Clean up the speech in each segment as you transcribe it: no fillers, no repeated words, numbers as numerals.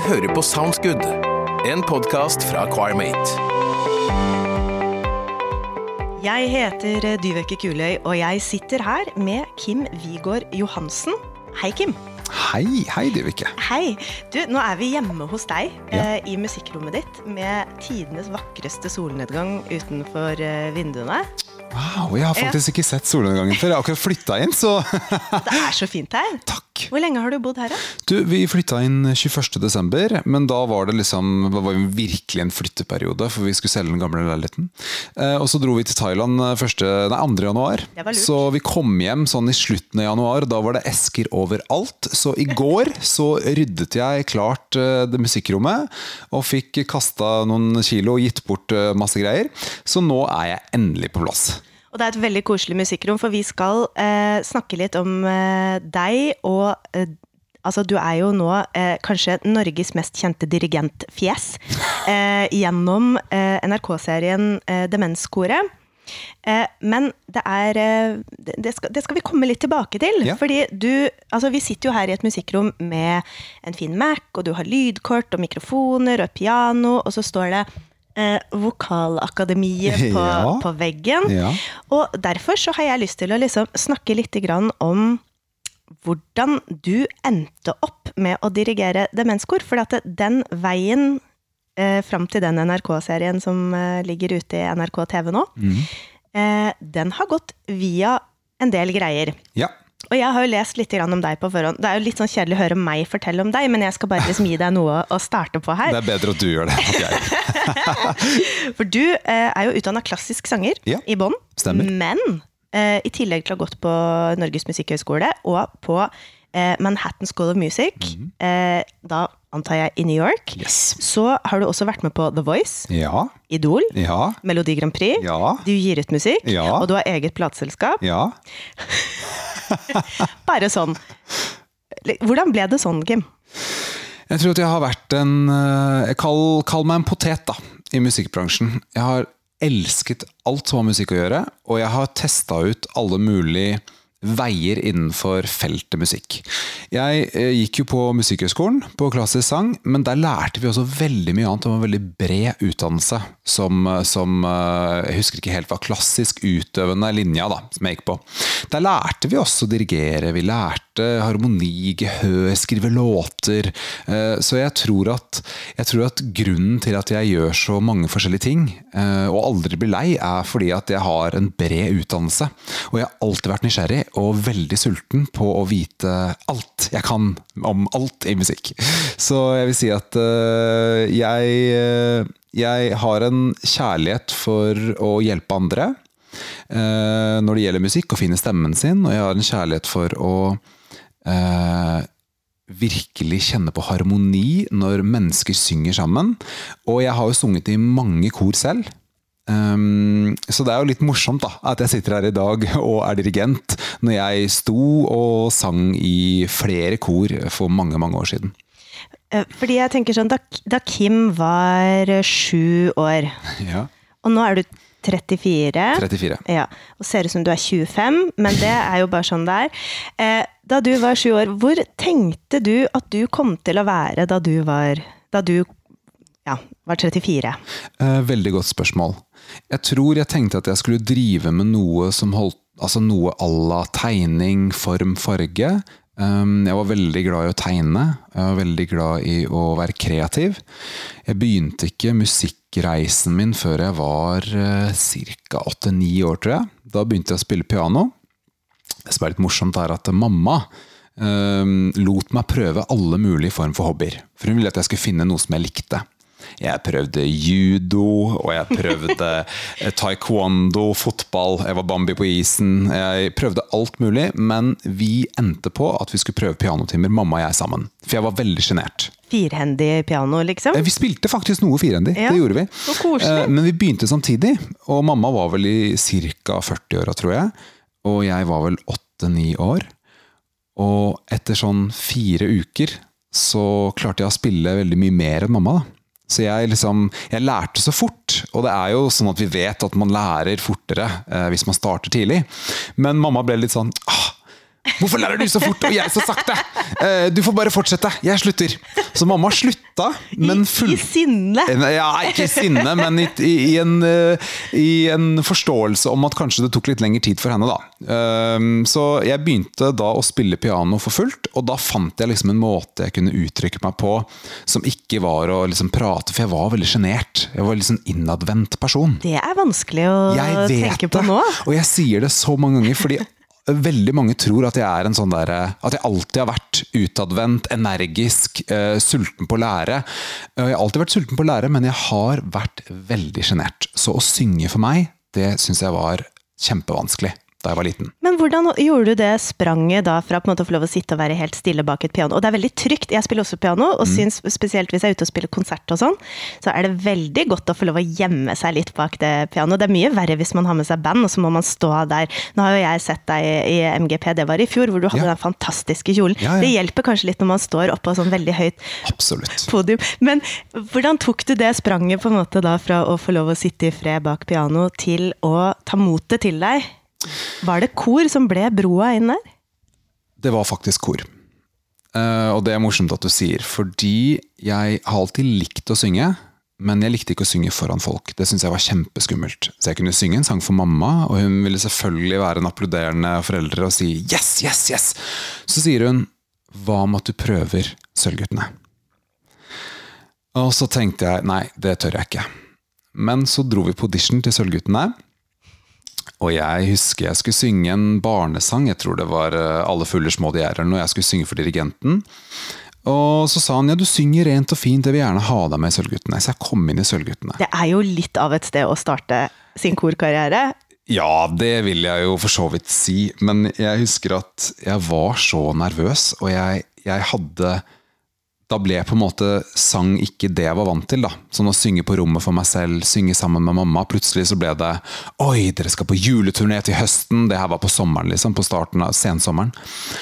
hører på Soundsgood, en podcast fra Choirmate. Jeg heter Dyveke Kuløy, og jeg sitter her med Kim Vigård Johansen. Hei, Kim. Hei Dyveke. Hei. Du, nå vi hjemme hos deg i musikkrommet ditt med tidenes vakreste solnedgang utenfor vinduene. Wow, jeg har faktisk ikke sett solnedgangen før. Jeg har akkurat flyttet inn, så... Det så fint her. Takk. Hvor lenge har du bodd her da? Du, vi flyttet inn 21. desember, men da var det virkelig en flytteperiode, for vi skulle selge den gamle leiligheten. Og så dro vi til Thailand 2. januar. Det var lurt. Så vi kom hjem sånn i slutten av januar, da var det esker overalt. Så i går så ryddet jeg klart det musikkrommet, og fikk kastet noen kilo og gitt bort masse greier. Så nå jeg endelig på plass. Og det et veldig koselig musikkrom, for vi skal snakke litt om deg, og altså, du jo nå kanskje Norges mest kjente dirigentfjes gjennom NRK-serien Demenskoret. Men det skal vi komme litt tilbake til, fordi vi sitter jo her i et musikkrom med en fin Mac, og du har lydkort og mikrofoner og piano, og så står det Vokalakademiet på veggen. Og derfor så har jeg lyst til å snakke litt grann om hvordan du endte opp med å dirigere demenskor, for at den veien fram til den NRK-serien som ligger ute i NRK TV nå, den har gått via en del greier. Ja. Og jeg har jo lest litt grann om deg på forhånd. Det jo litt sånn kjedelig å høre meg fortelle om deg, men jeg skal bare gi deg noe å starte på her. Det bedre at du gjør det, at jeg. For du jo utdannet klassisk sanger i Bonn. Stemmer. Men i tillegg til å ha gått på Norges Musikkhøgskole og på Manhattan School of Music, da antar jeg i New York, så har du også vært med på The Voice, Idol, Melodi Grand Prix, du gir ut musikk, og du har eget plateselskap. Ja. Bare sånn. Hvordan ble det sånn, Kim? Jeg tror at jeg har vært kall meg en potet da, i musikkbransjen. Jeg har elsket alt som har musikk å gjøre, og jeg har testet ut alle mulige veier innenfor feltet musikk. Jeg gikk jo på Musikkhøgskolen på klassisk sang, men der lærte vi også veldig mye annet om en veldig bred utdannelse som jeg husker ikke helt hva klassisk utøvende linja da, som jeg gikk på. Der lærte vi også å dirigere, vi lærte harmoni, gehør, skrive låter, så jeg tror at grunnen til at jeg gjør så mange forskjellige ting, og aldri blir lei, fordi at jeg har en bred utdannelse, og jeg har alltid vært nysgjerrig, og veldig sulten på å vite alt jeg kan om alt i musikk. Så jeg vil si at jeg har en kjærlighet for å hjelpe andre når det gjelder musikk, og finne stemmen sin, og jeg har en kjærlighet for å virkelig kjenne på harmoni når mennesker synger sammen. Og jeg har jo sunget i mange kor selv. Så det jo litt morsomt da, at jeg sitter her i dag og dirigent når jeg sto og sang i flere kor for mange år siden. Fordi jeg tenker sånn, da Kim var 7 år, og nå du 34. Ja, og ser ut som du 25, men det jo bare sånn der. Da du var 7 år, hvor tenkte du at du kom til å være da du var 34? Veldig godt spørsmål. Jeg tror jeg tenkte at jeg skulle drive med noe som noe à la tegning, form, farge. Jeg var veldig glad i å tegne. Jeg var veldig glad i å være kreativ. Jeg begynte ikke musikkreisen min før jeg var cirka 8-9 år, tror jeg. Da begynte jeg å spille piano. Det som litt morsomt at mamma lot meg prøve alle mulige form for hobbyer. For hun ville at jeg skulle finne noe som jeg likte. Jeg prøvde judo, og jeg prøvde taekwondo, fotball, jeg var Bambi på isen, jeg prøvde alt mulig, men vi endte på at vi skulle prøve pianotimer, mamma og jeg sammen, for jeg var veldig genert. Firhendig piano, liksom? Vi spilte faktisk noe firhendig, det gjorde vi. Så koselig. Men vi begynte samtidig, og mamma var vel i cirka 40 år, tror jeg, og jeg var vel 8-9 år, og etter sånn 4 uker, så klarte jeg å spille veldig mye mer enn mamma da. Så jeg lærte så fort, og det jo sånn at vi vet at man lærer fortere hvis man starter tidlig. Men mamma ble litt sånn, Hvorfor lærer du så fort, og jeg så sakte? Du får bare fortsette, jeg slutter. Så mamma slutta, men I sinne. Ja, ikke i sinne, men i en forståelse om at kanskje det tok litt lengre tid for henne da. Så jeg begynte da å spille piano for fullt, og da fant jeg liksom en måte jeg kunne uttrykke meg på, som ikke var å liksom prate, for jeg var veldig genert. Jeg var liksom innadvendt person. Det vanskelig å tenke på nå. Og jeg sier det så mange ganger, fordi veldig mange tror at jeg en sånn der, at jeg alltid har vært utadvendt, energisk, sulten på å lære. Jeg har alltid vært sulten på å lære, men jeg har vært veldig genert. Så å synge for meg, det synes jeg var kjempevanskelig da jeg var liten. Men hvordan gjorde du det spranget da fra på en måte å få lov å sitte og være helt stille bak et piano? Og det veldig trygt. Jeg spiller også piano, og synes spesielt hvis jeg ute og spiller konsert og sånn, så det veldig godt å få lov å gjemme seg litt bak det pianoet. Det mye verre hvis man har med seg band, og så må man stå der. Nå har jo jeg sett deg i MGP, det var i fjor, hvor du hadde den fantastiske kjolen. Ja. Det hjelper kanskje litt når man står oppe på sånn veldig høyt podium. Men hvordan tok du det spranget på en måte da fra å få lov å sitte i fred bak piano til å ta motet til deg? Var det kor som ble broa inn der? Det var faktisk kor. Og det morsomt at du sier, fordi jeg har alltid likt å synge, men jeg likte ikke å synge foran folk. Det synes jeg var kjempeskummelt. Så jeg kunne synge en sang for mamma, og hun ville selvfølgelig være en applauderende foreldre og si yes, yes, yes. Så sier hun, hva om at du prøver Sølvguttene? Og så tenkte jeg, nei, det tør jeg ikke. Men så dro vi på audition til Sølvguttene, og jeg husker jeg skulle synge en barnesang, jeg tror det var Alle fugler små de eller noe, jeg skulle synge for dirigenten. Og så sa han, ja, du synger rent og fint, jeg vil gjerne ha deg med i Sølvguttene. Så jeg kom inn i Sølvguttene. Det jo litt av et sted å starte sin korkarriere. Ja, det vil jeg jo for så vidt si, men jeg husker at jeg var så nervøs, og jeg hadde... Da ble på en måte sang ikke det jeg var vant til da. Sånn å synge på rommet for meg selv, synge sammen med mamma. Plutselig så ble det, oi, dere skal på juleturné til høsten. Det her var på sommeren liksom, på starten av sensommeren.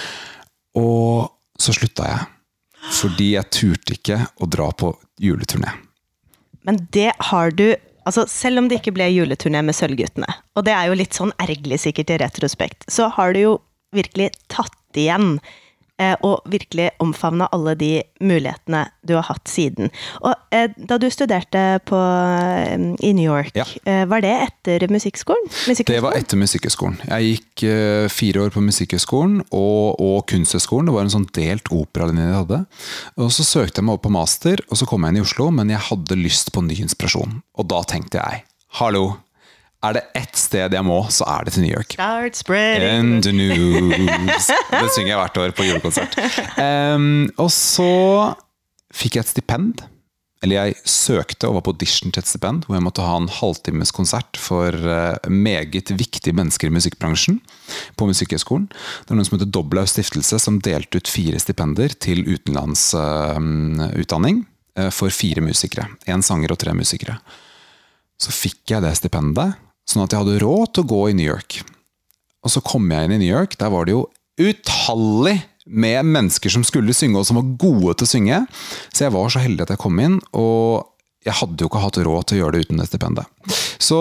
Og så slutta jeg. Fordi jeg turte ikke å dra på juleturné. Men det har du, altså selv om det ikke ble juleturné med Sølvguttene, og det jo litt sånn ergerlig sikkert i retrospekt, så har du jo virkelig tatt igjen og virkelig omfavnet alle de mulighetene du har hatt siden. Og da du studerte i New York, var det etter musikkhøgskolen? Det var etter musikkhøgskolen. Jeg gikk 4 år på musikkhøgskolen og kunsthøgskolen. Det var en sånn delt operalinje jeg hadde. Og så søkte jeg meg opp på master, og så kom jeg inn i Oslo, men jeg hadde lyst på ny inspirasjon. Og da tenkte jeg, hallo, det ett sted jeg må, så det til New York. Start spreading. And the news. Det synger jeg hvert år på julekonsert. Og så fikk jeg et stipend. Eller jeg søkte og var på audition til et stipend, hvor jeg måtte ha en halvtimes konsert for meget viktige mennesker i musikkbransjen på musikkhøgskolen. Det noen som heter Doblaug Stiftelse, som delte ut 4 stipender til utenlandsutdanning for 4 musikere. 1 sanger og 3 musikere. Så fikk jeg det stipendet, sånn at jeg hadde råd til å gå i New York. Og så kom jeg inn i New York, der var det jo utallig med mennesker som skulle synge, og som var gode til å synge. Så jeg var så heldig at jeg kom inn, og jeg hadde jo ikke hatt råd til å gjøre det uten det stipendet. Så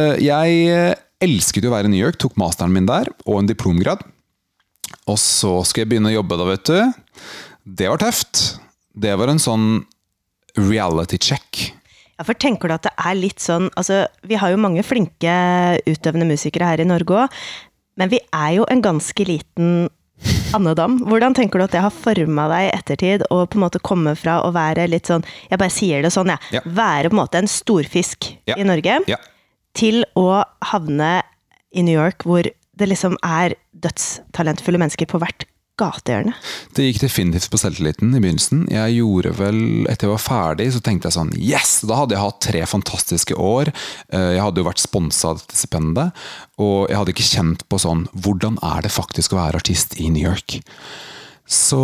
jeg elsket jo å være i New York, tok masteren min der, og en diplomgrad. Og så skulle jeg begynne å jobbe da, vet du. Det var tøft. Det var en sånn reality check. Ja, for tenker du at det litt sånn, altså vi har jo mange flinke utøvende musikere her i Norge også, men vi jo en ganske liten andedam. Hvordan tenker du at det har formet deg i ettertid, og på en måte komme fra å være litt sånn, jeg bare sier det sånn, være på en måte en storfisk i Norge, til å havne i New York, hvor det liksom dødstalentfulle mennesker på hvert gatehjørne? Det gikk definitivt på selvtilliten i begynnelsen. Jeg gjorde vel, etter jeg var ferdig, så tenkte jeg sånn, yes! Da hadde jeg hatt 3 fantastiske år. Jeg hadde jo vært sponset til stipendet, og jeg hadde ikke kjent på sånn, hvordan det faktisk å være artist i New York? Så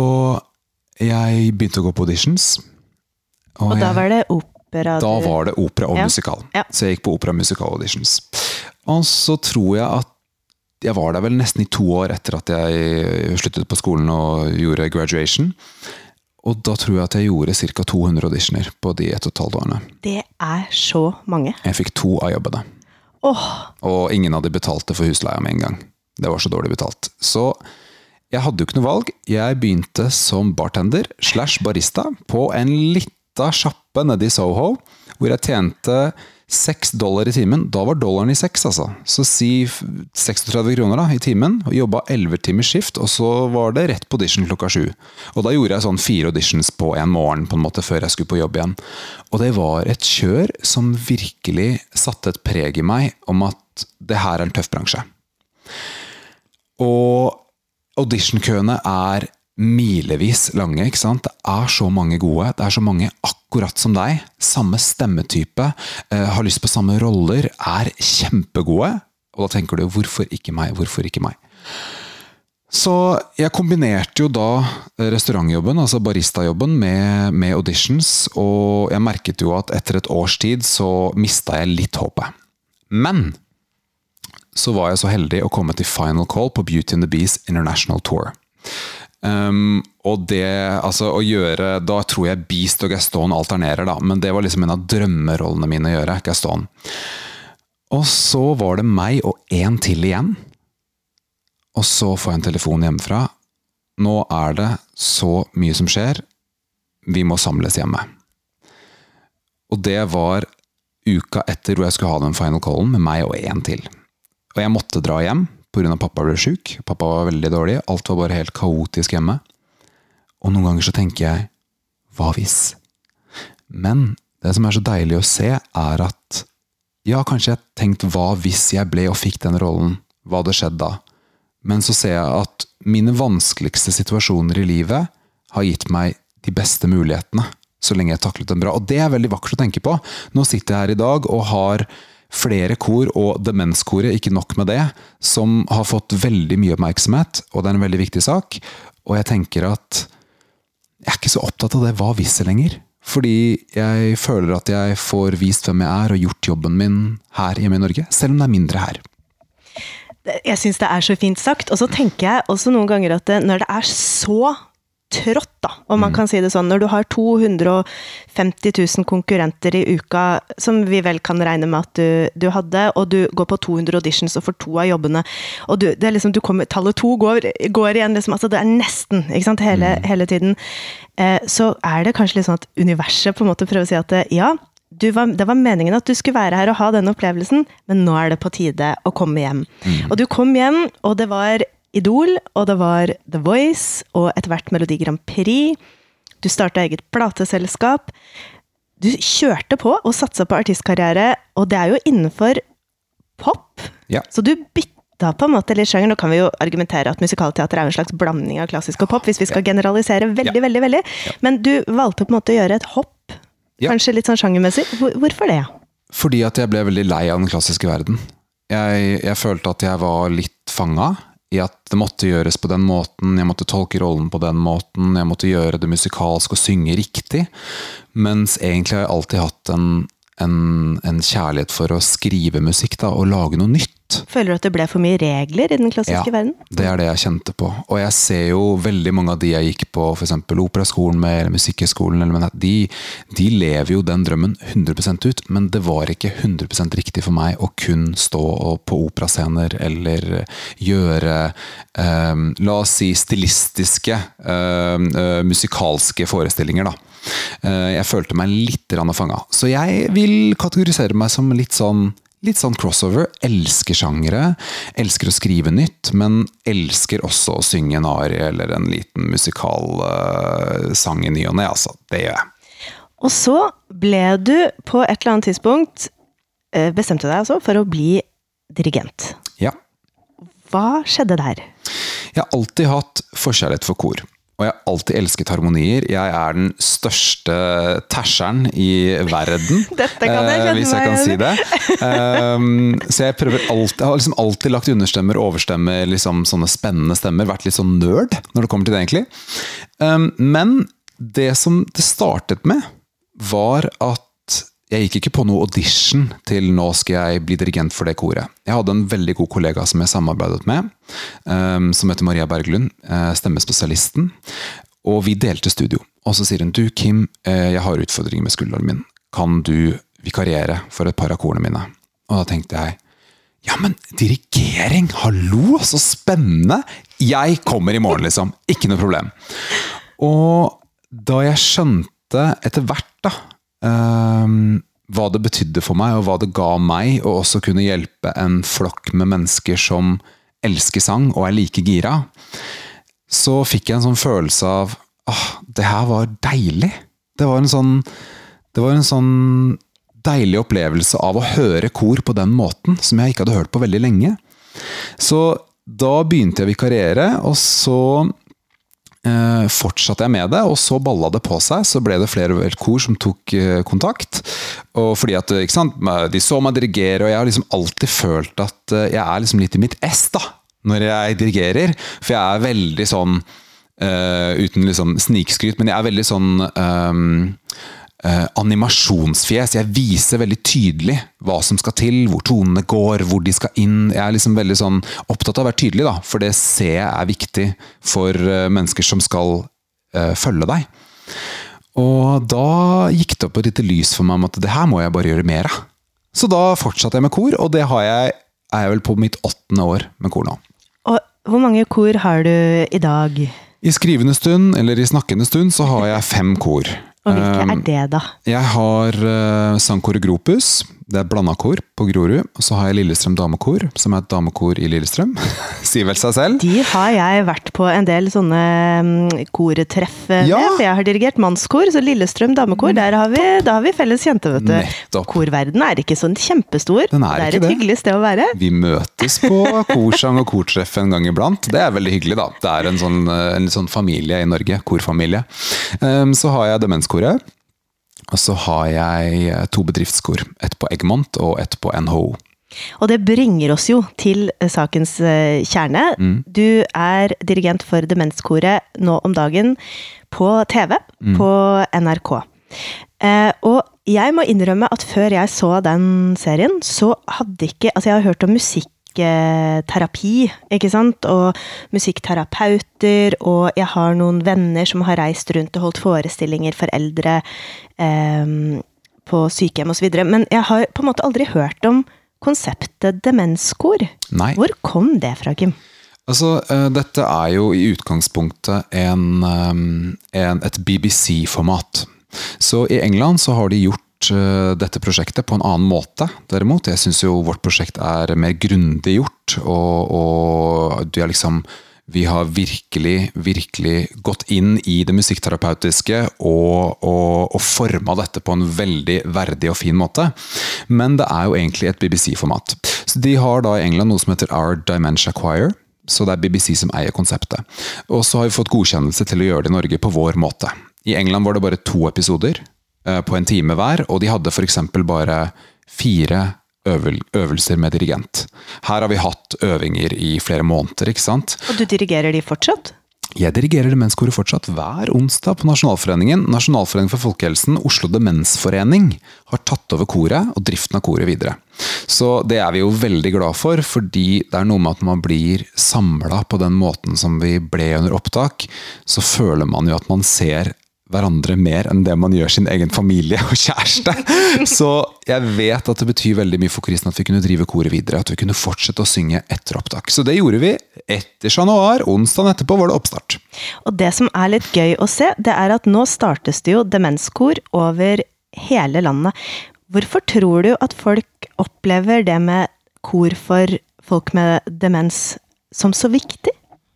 jeg begynte å gå på auditions. Og da var det opera? Da var det opera og musikal. Ja. Så jeg gikk på opera og musikal auditions. Og så tror jeg at jeg var der vel nesten i 2 år etter at jeg sluttet på skolen og gjorde graduation. Og da tror jeg at jeg gjorde ca. 200 auditioner på de 1,5 årene. Det så mange. Jeg fikk 2 av jobbene. Og ingen av de betalte for husleia med en gang. Det var så dårlig betalt. Så jeg hadde jo ikke noe valg. Jeg begynte som bartender / barista på en lita sjappe nede i Soho, hvor jeg tjente $6 i timen. Da var dollaren i 6, altså. Så si 36 kroner da, i timen, og jobbet 11 timers skift, og så var det rett på audition klokka 7. Og da gjorde jeg sånn 4 auditions på en morgen, på en måte, før jeg skulle på jobb igjen. Og det var et kjør som virkelig satte et preg i meg om at det her er en tøff bransje. Og auditionkøene er milevis lange, ikke sant? Det er så mange gode, det er så mange akkurat som deg, samme stemmetype, har lyst på samme roller, er kjempegode, og da tenker du, hvorfor ikke meg, hvorfor ikke meg? Så jeg kombinerte jo da restaurantjobben, altså baristajobben, med auditions, og jeg merket jo at etter et års tid så mistet jeg litt håpet. Men så var jeg så heldig å komme til Final Call på Beauty and the Beast International Tour. Og det, altså å gjøre, da tror jeg Beast og Gaston alternerer da, men det var liksom en av drømmerollene mine å gjøre, Gaston. Og så var det meg og en til igjen, og så får jeg en telefon hjemmefra. Nå er det så mye som skjer, vi må samles hjemme. Og det var uka etter hvor jeg skulle ha den final callen med meg og en til. Og jeg måtte dra hjem, på grunn av pappa ble syk. Pappa var veldig dårlig. Alt var bare helt kaotisk hjemme. Og noen ganger så tenker jeg, hva hvis? Men det som er så deilig å se er at, ja, kanskje jeg tenkte hva hvis jeg ble og fikk den rollen? Hva hadde skjedd da? Men så ser jeg at mine vanskeligste situasjoner i livet har gitt meg de beste mulighetene, så lenge jeg taklet dem bra. Og det er veldig vakkert å tenke på. Nå sitter jeg her i dag og har flere kor, og demenskoret, ikke nok med det, som har fått veldig mye oppmerksomhet, og det er en veldig viktig sak. Og jeg tenker at jeg er ikke så opptatt av det hva hvis lenger, fordi jeg føler at jeg får vist hvem jeg er og gjort jobben min her hjemme i Norge, selv om det er mindre her. Jeg synes det er så fint sagt, og så tenker jeg også noen ganger at når det er så trått da, om man kan si det sånn, når du har 250 000 konkurrenter i uka, som vi vel kan regne med at du hadde, og du går på 200 auditions og får 2 av jobbene, og det er liksom, tallet 2 går igjen, liksom, altså det er nesten, ikke sant, hele tiden, så er det kanskje litt sånn at universet på en måte prøver å si at ja, det var meningen at du skulle være her og ha den opplevelsen, men nå er det på tide å komme hjem. Og du kom hjem, og det var Idol, og det var The Voice, og etter hvert Melodi Grand Prix. Du startet eget plateselskap. Du kjørte på og satset på artistkarriere, og det er jo innenfor pop. Ja. Så du bytta på en måte litt sjanger. Nå kan vi jo argumentere at musikalteater er en slags blanding av klassisk og pop, hvis vi skal generalisere veldig. Ja. Men du valgte på en måte å gjøre et hopp, kanskje litt sånn sjangermessig. Hvorfor det? Fordi at jeg ble veldig lei av den klassiske verden. Jeg følte at jeg var litt fanget i at det måtte gjøres på den måten, jeg måtte tolke rollen på den måten, jeg måtte gjøre det musikalsk og synge riktig, mens egentlig har jeg alltid hatt en kjærlighet for å skrive musikk da, og lage noe nytt. Føler du at det ble for mye regler i den klassiske verden? Ja, det er det jeg kjente på. Og jeg ser jo veldig mange av de jeg gikk på, for eksempel operaskolen med, eller musikkhøgskolen, de lever jo den drømmen 100% ut, men det var ikke 100% riktig for meg å kun stå på operascener, eller gjøre, la oss si, stilistiske, musikalske forestillinger da. Jeg følte meg litt fanget. Så jeg vil kategorisere meg som litt sånn crossover, elsker sjangere, elsker å skrive nytt, men elsker også å synge en arie eller en liten musikal sang i ny og ne, altså. Det gjør jeg. Og så ble du på et eller annet tidspunkt, bestemte deg altså for å bli dirigent. Ja. Hva skjedde der? Jeg har alltid hatt forkjærlighet for kor. Og jeg har alltid elsket harmonier. Jeg er den største terseren i verden. Dette kan jeg kjenne hvis jeg kan si det. Så jeg har liksom alltid lagt understemmer, overstemmer, liksom sånne spennende stemmer, vært litt sånn nerd når det kommer til det egentlig. Men det som det startet med, var at jeg gikk ikke på noe audition til nå skal jeg bli dirigent for det koret. Jeg hadde en veldig god kollega som jeg samarbeidet med, som heter Maria Berglund, stemmespesialisten, og vi delte studio. Og så sier hun, du Kim, jeg har utfordringer med skulderen min. Kan du vikariere for et par av korene mine? Og da tenkte jeg, ja, men dirigering, hallo, så spennende. Jeg kommer i morgen, liksom. Ikke noe problem. Og da jeg skjønte etter hvert da, hva det betydde for meg, og hva det ga meg, og også kunne hjelpe en flokk med mennesker som elsker sang, og like gira, så fikk jeg en sånn følelse av, det her var deilig. Det var en sånn deilig opplevelse av å høre kor på den måten, som jeg ikke hadde hørt på veldig lenge. Så da begynte jeg å vikariere, og så fortsatte jeg med det, og så ballet det på seg, så ble det flere kor som tok kontakt, og fordi at, ikke sant, de så meg dirigere, og jeg har liksom alltid følt at jeg liksom litt i mitt ess da, når jeg dirigerer, for jeg veldig sånn, uten liksom snikskryt, men jeg veldig sånn animasjonsfjes. Jeg viser veldig tydelig hva som skal til, hvor tonene går, hvor de skal inn. Jeg liksom veldig sånn opptatt av å være tydelig da, for det ser jeg viktig for mennesker som skal følge deg. Og da gikk det opp et lite lys for meg om at det her må jeg bare gjøre mer av. Så da fortsatte jeg med kor, og det er jeg vel på mitt 8. år med kor nå. Og hvor mange kor har du i dag? I skrivende stund, eller i snakkende stund, så har jeg 5 kor. Og hvilke det da? Jeg har sangkoret Gropus, det blandet kor på Grorud, og så har jeg Lillestrøm damekor, som et damekor i Lillestrøm, sier vel seg selv. De har jeg vært på en del sånne koretreff med, for jeg har dirigert mannskor, så Lillestrøm damekor, da har vi felles kjente, vet du. Nettopp. Korverden er ikke sånn kjempestor, det er et hyggelig sted å være. Vi møtes på korsang og kortreff en gang iblant, det er veldig hyggelig da. Det er en sånn familie i Norge, korfamilie. Så har jeg demenskoret, og så har jeg 2 bedriftskor, et på Egmont og et på NHO. Og det bringer oss jo til sakens kjerne. Du er dirigent for demenskoret nå om dagen på TV, på NRK. Og jeg må innrømme at før jeg så den serien, så hadde ikke, altså jeg har hørt om musikkterapi, ikke sant? Og musikkterapeuter, og jeg har noen venner som har reist rundt og holdt forestillinger for eldre på sykehjem og så videre. Men jeg har på en måte aldri hørt om konseptet demenskor. Nei. Hvor kom det fra, Kim? Altså, dette er jo i utgangspunktet et BBC-format. Så i England så har de gjort dette prosjektet på en annen måte, derimot. Jeg synes jo vårt prosjekt er mer grundig gjort, og vi har virkelig gått inn i det musikkterapeutiske og formet dette på en veldig verdig og fin måte. Men det er jo egentlig et BBC-format. Så de har da i England noe som heter Our Dementia Choir, så det er BBC som eier konseptet. Og så har vi fått godkjennelse til å gjøre det i Norge på vår måte. I England var det bare 2 episoder på en time hver, og de hadde for eksempel bare 4 øvelser med dirigent. Her har vi hatt øvinger i flere måneder, ikke sant? Og du dirigerer de fortsatt? Jeg dirigerer demenskoret fortsatt hver onsdag på Nasjonalforeningen. Nasjonalforeningen for Folkehelsen, Oslo Demensforening, har tatt over koret og driften av koret videre. Så det er vi jo veldig glad for, fordi det er noe med at man blir samlet på den måten som vi ble under opptak, så føler man jo at man ser hverandre mer enn det man gjør sin egen familie og kjæreste. Så jeg vet at det betyr veldig mye for Kristen at vi kunne drive koret videre, at vi kunne fortsette å synge etter opptak. Så det gjorde vi etter januar, onsdagen etterpå var det oppstart. Og det som er litt gøy å se, det er at nå startes det jo demenskor over hele landet. Hvorfor tror du at folk opplever det med kor for folk med demens som så viktig?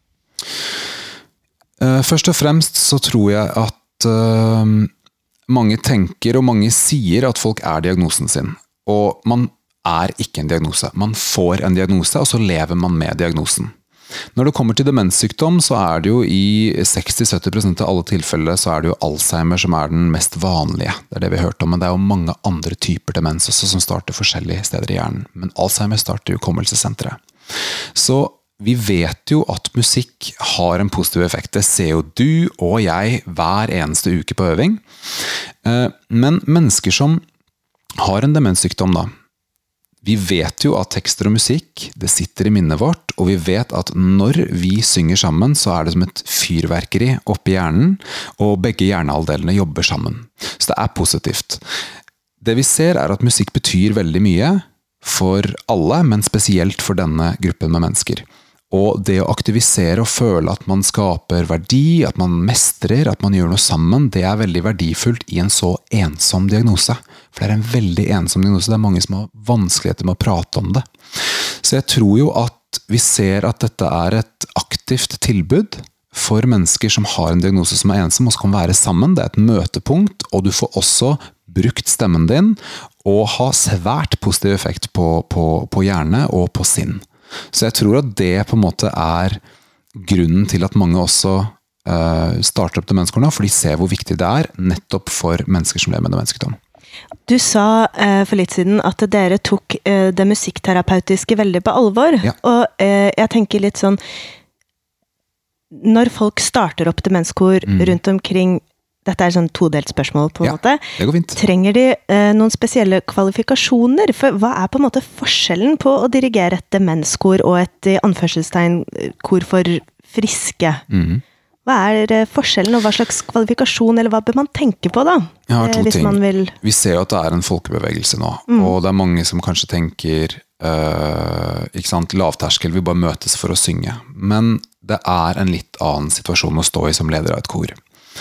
Først og fremst så tror jeg at mange tenker og mange sier at folk er diagnosen sin, og man er ikke en diagnose. Man får en diagnose, og så lever man med diagnosen. Når det kommer til demenssykdom, så er det jo i 60-70% av alle tilfeller så er det jo Alzheimer som er den mest vanlige. Det er det vi har hørt om, men det er jo mange andre typer demens også som starter forskjellige steder i hjernen. Men Alzheimer starter i hukommelsessenteret. Så vi vet jo at musikk har en positiv effekt. Det ser jo du og jeg hver eneste uke på øving. Men mennesker som har en demenssykdom da, vi vet jo at tekster og musikk, det sitter i minnet vårt, og vi vet at når vi synger sammen, så er det som et fyrverkeri oppi hjernen, og begge hjernehalvdelene jobber sammen. Så det er positivt. Det vi ser er at musikk betyr veldig mye, for alle, men spesielt for denne gruppen med mennesker. Og det å aktivisere og føle at man skaper verdi, at man mestrer, at man gjør noe sammen, det er veldig verdifullt i en så ensom diagnose. For det er en veldig ensom diagnose. Det er mange som har vanskeligheter med å prate om det. Så jeg tror jo at vi ser at dette er et aktivt tilbud for mennesker som har en diagnose som er ensom, og som kan være sammen. Det er et møtepunkt, og du får også brukt stemmen din, og ha svært positiv effekt på hjerne og på sinn. Så jeg tror at det på en måte er grunnen til at mange også starter opp Demenskorene, for de ser hvor viktig det er nettopp for mennesker som lever med demenssykdom. Du sa for litt siden at dere tok det musikkterapeutiske veldig på alvor, og jeg tenker litt sånn, når folk starter opp demenskor rundt omkring, dette er sånn todelt spørsmål på en måte. Det går fint. Trenger de noen spesielle kvalifikasjoner? For hva er på en måte forskjellen på å dirigere et demenskor og et i anførselstegn kor for friske? Hva er forskjellen, og hva slags kvalifikasjon, eller hva bør man tenke på da? Jeg har to ting. Man vil... Vi ser jo at det er en folkebevegelse nå, og det er mange som kanskje tenker, ikke sant, lavterskel, vi bare møtes for å synge. Men det er en litt annen situasjon å stå i som leder av et kor.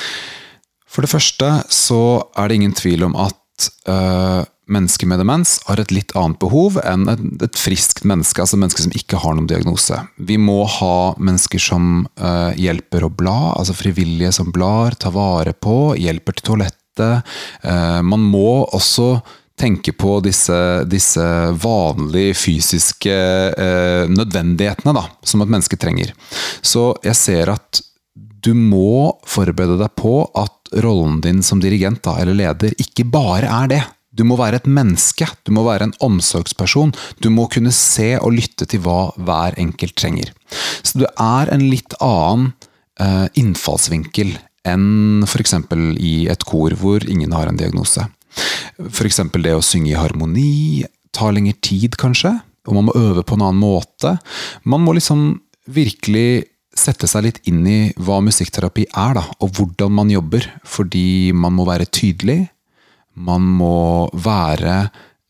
For det første så er det ingen tvil om at mennesker med demens har et litt annet behov enn et friskt menneske, altså mennesker som ikke har noen diagnose. Vi må ha mennesker som hjelper å bla, altså frivillige som blar, tar vare på, hjelper til toalettet. Man må også tenke på disse vanlige fysiske nødvendighetene da, som et menneske trenger. Så jeg ser at du må forberede deg på at rollen din som dirigent da, eller leder ikke bare er det. Du må være et menneske, du må være en omsorgsperson, du må kunne se og lytte til hva hver enkelt trenger. Så det er en litt annen innfallsvinkel enn for eksempel i et kor hvor ingen har en diagnose. For eksempel det å synge i harmoni, tar lengre tid kanskje, og man må øve på en annen måte. Man må liksom virkelig sette seg litt inn i hva musikkterapi er da, og hvordan man jobber, fordi man må være tydelig, man må være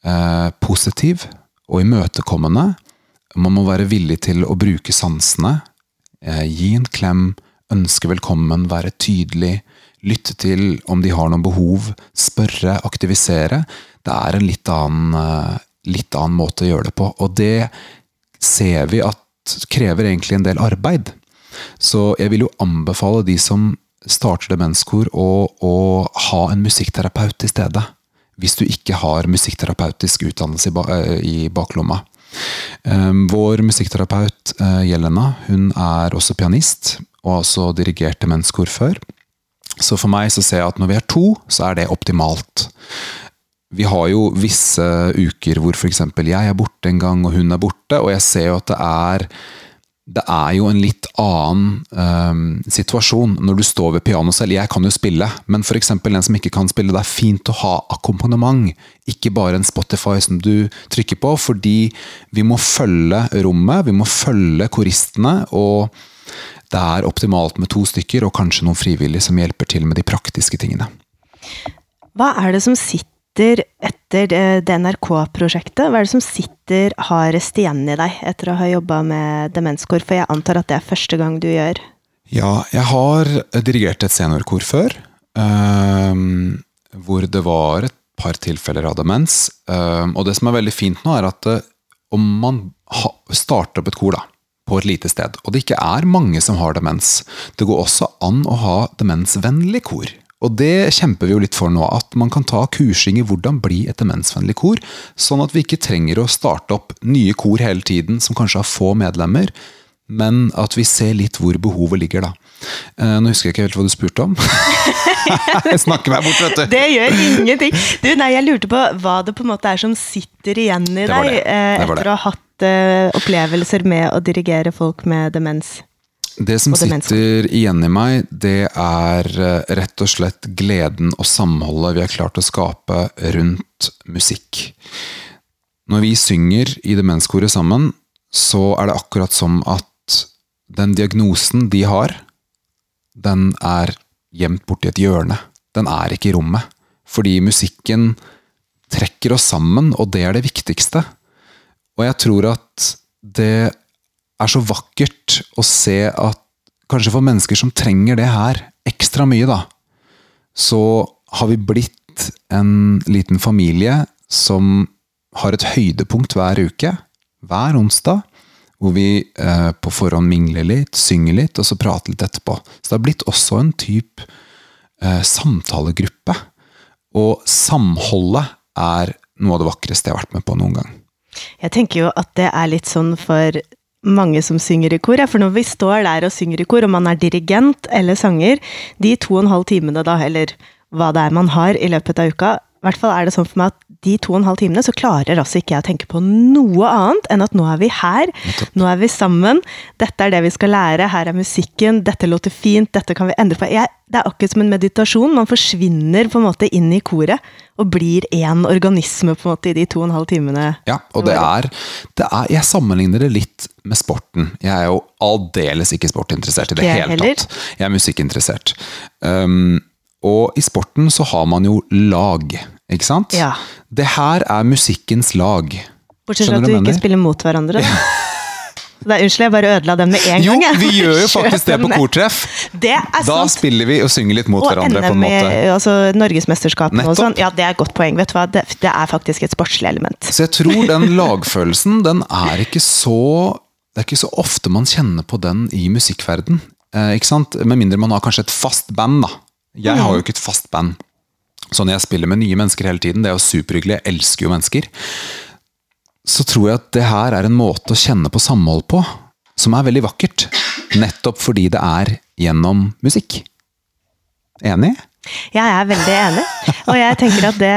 positiv og imøtekommende, man må være villig til å bruke sansene, gi en klem, ønske velkommen, være tydelig, lytte til om de har noen behov, spørre, aktivisere. Det er en litt annen måte å gjøre det på, og det ser vi at krever egentlig en del arbeid. Så jeg vil jo anbefale de som starter demenskor å ha en musikkterapeut til stede, hvis du ikke har musikkterapeutisk utdannelse i baklomma. Vår musikkterapeut Jelena, hun er også pianist, og har også dirigert demenskor før. Så for meg så ser jeg at når vi er to, så er det optimalt. Vi har jo visse uker hvor for eksempel jeg er borte en gang, og hun er borte, og jeg ser jo at det er jo en litt annen situasjon når du står ved piano selv. Jeg kan jo spille, men for eksempel en som ikke kan spille, det er fint å ha akkompagnement, ikke bare en Spotify som du trykker på, fordi vi må følge rommet, vi må følge koristene, og det er optimalt med 2 stykker, og kanskje noen frivillige som hjelper til med de praktiske tingene. Hva er det som sitter etter det NRK-prosjektet? Hva er det som sitter hardest igjen i deg etter å ha jobbet med demenskor? For jeg antar at det er første gang du gjør. Ja, jeg har dirigert et seniorkor før, hvor det var et par tilfeller av demens. Og det som er veldig fint nå er at om man starter opp et kor da, på et lite sted, og det ikke er mange som har demens, det går også an å ha demensvennlig kor. Og det kjemper vi jo litt for nå, at man kan ta kursing i hvordan bli et demensvennlig kor, sånn at vi ikke trenger å starte opp nye kor hele tiden, som kanskje har få medlemmer, men at vi ser litt hvor behovet ligger da. Nå husker jeg ikke helt hva du spurte om. Jeg snakker meg bort, vet du. Det gjør ingenting. Jeg lurte på hva det på en måte er som sitter igjen i deg, etter å ha hatt opplevelser med å dirigere folk med demens. Det som sitter igjen i meg, det er rett og slett gleden og samholdet vi har klart å skape rundt musikk. Når vi synger i demenskoret sammen, så er det akkurat som at den diagnosen de har, den er gjemt bort i et hjørne. Den er ikke i rommet. Fordi musikken trekker oss sammen, og det er det viktigste. Og jeg tror at det så vakkert å se at kanskje for mennesker som trenger det her ekstra mye da, så har vi blitt en liten familie som har et høydepunkt hver uke, hver onsdag, hvor vi på forhånd mingler litt, synger litt, og så prater litt etterpå. Så det har blitt også en type samtalegruppe, og samholdet noe av det vakreste jeg har vært med på noen gang. Jeg tenker jo at det litt sånn for mange som synger i kor, for når vi står der og synger i kor, om man dirigent eller sanger, de 2,5 timene da, eller hva det man har i løpet av uka, i hvert fall det sånn for meg at de 2,5 timene så klarer altså ikke jeg å tenke på noe annet enn at nå vi her, nå vi sammen, dette det vi skal lære, her musikken, dette låter fint, dette kan vi endre på. Det akkurat som en meditasjon, man forsvinner på en måte inn i koret og blir en organisme på en måte i de 2,5 timene. Ja, og jeg sammenligner det litt med sporten. Jeg jo aldeles ikke sportinteressert i det hele tatt. Jeg musikkinteressert. Og i sporten så har man jo lag, ikke sant? Ja. Det her musikkens lag. Bortsett fra at du ikke spiller mot hverandre. Unnskyld, jeg bare ødela den med en gang. Jo, vi gjør jo faktisk det på kortreff. Det sant. Da spiller vi og synger litt mot hverandre på en måte. Og altså Norgesmesterskapene og sånn. Ja, det godt poeng, vet du hva? Det faktisk et sportslig element. Så jeg tror den lagfølelsen, den ikke så... Det ikke så ofte man kjenner på den i musikkverden. Ikke sant? Med mindre man har kanskje et fast band da. Jeg har jo ikke et fast band, så når jeg spiller med nye mennesker hele tiden, det jo superhyggelig, jeg elsker jo mennesker, så tror jeg at det her en måte å kjenne på samhold på, som veldig vakkert, nettopp fordi det gjennom musikk. Enig? Jeg veldig enig, og jeg tenker at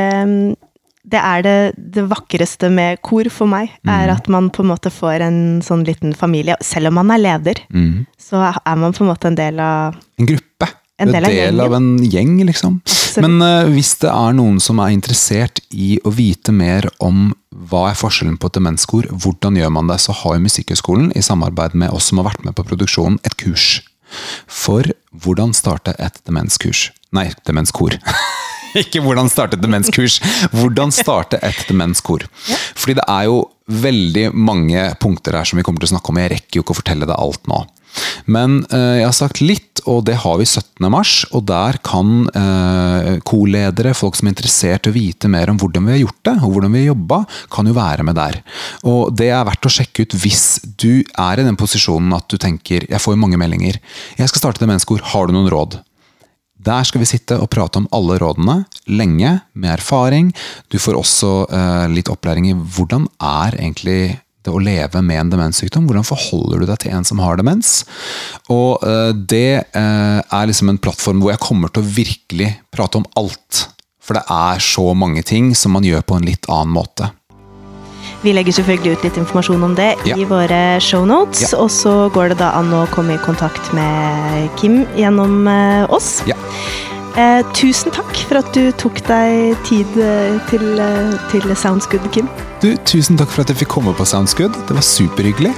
det vakreste med kor for meg, at man på en måte får en sånn liten familie, selv om man leder, så man på en måte en del av... En gruppe. En del av en gjeng, liksom. Absolutt. Men hvis det noen som interessert i å vite mer om hva forskjellen på et demenskor, hvordan gjør man det, så har jo Musikkhøgskolen i samarbeid med oss som har vært med på produksjonen et kurs for hvordan starte et demenskurs. Nei, demenskor. Ikke hvordan starte et demenskurs, hvordan starte et demenskor. Fordi det jo veldig mange punkter her som vi kommer til å snakke om, jeg rekker jo ikke å fortelle deg alt nå. Men jeg har sagt litt, og det har vi 17. mars, og der kan koledere, folk som interessert i å vite mer om hvordan vi har gjort det, og hvordan vi har jobbet, kan jo være med der. Og det verdt å sjekke ut hvis du i den posisjonen at du tenker, jeg får jo mange meldinger, jeg skal starte demenskor, har du noen råd? Der skal vi sitte og prate om alle rådene, lenge, med erfaring. Du får også litt opplæring i hvordan egentlig det å leve med en demenssykdom, hvordan forholder du deg til en som har demens? Og det liksom en plattform hvor jeg kommer til å virkelig prate om alt, for det så mange ting som man gjør på en litt annen måte. Vi legger selvfølgelig ut litt informasjon om det i våre shownotes, og så går det da an å komme i kontakt med Kim gjennom oss. Ja. Tusen takk for at du tok deg tid til Sounds Good, Kim. Tusen takk for at jeg fikk komme på Sounds Good. Det var superhyggelig.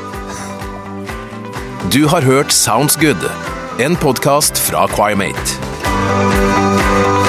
Du har hørt Sounds Good, en podcast fra Choirmate.